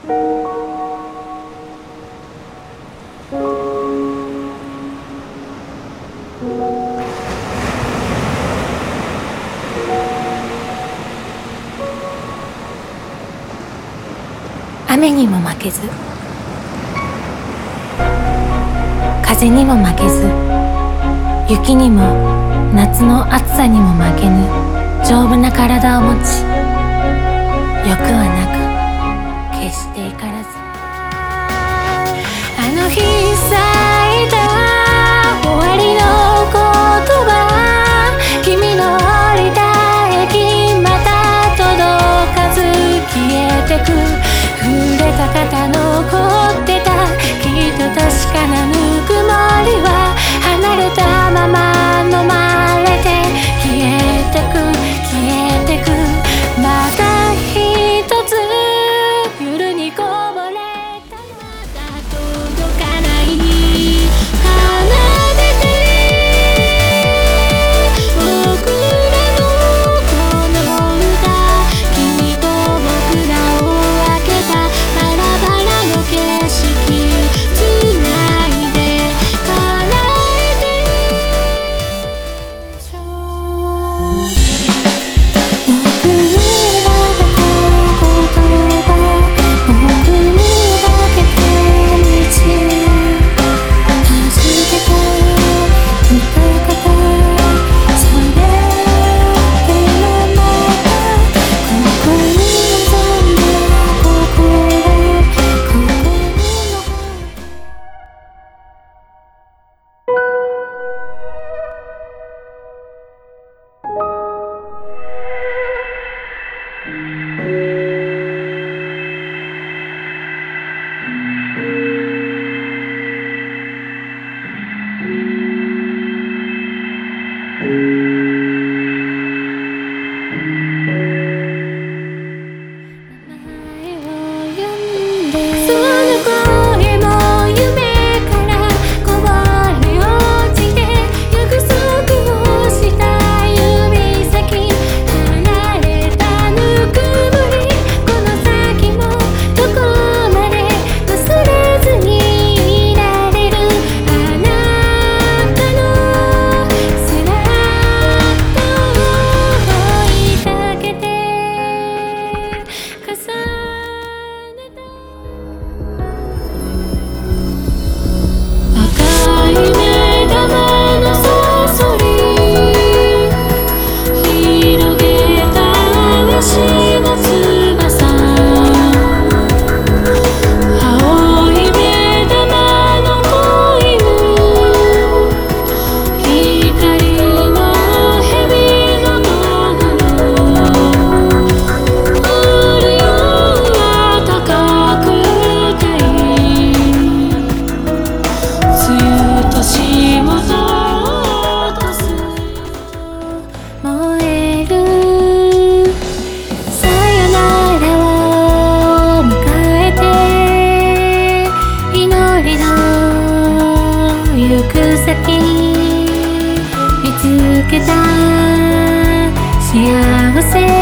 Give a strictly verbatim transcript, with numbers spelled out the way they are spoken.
雨にも負けず、風にも負けず、雪にも夏の暑さにも負けぬ丈夫な体を持ち、欲はなく決して怒らず、あの日咲いた終わりの言葉、君の降りた駅また届かず消えてく、触れた方残ってたきっと確かなぬくもりは離れたまま飲まれて消えてく消えてく、また一つ夜にこぼれたまだ届かない奏でて僕らのこの歌、君と僕らを分けたバラバラの景色つないで叶えてちょう僕らだけ言葉、僕だけ手道弾けた歌方、それでもまたここに望んだ心、心のその声も夢からこぼれ落ちて約束をした指先、離れたぬくもり、この先もどこまで忘れずにいられる、あなたの背中を追いかけて重ねた赤い目玉のそそり、広げた足の翼、青い目玉の子犬、光の蛇のとぐろ、降るよう高く歌い、梅雨と霜と落とす燃えるさよならを迎えて、祈りの行く先見つけた幸せ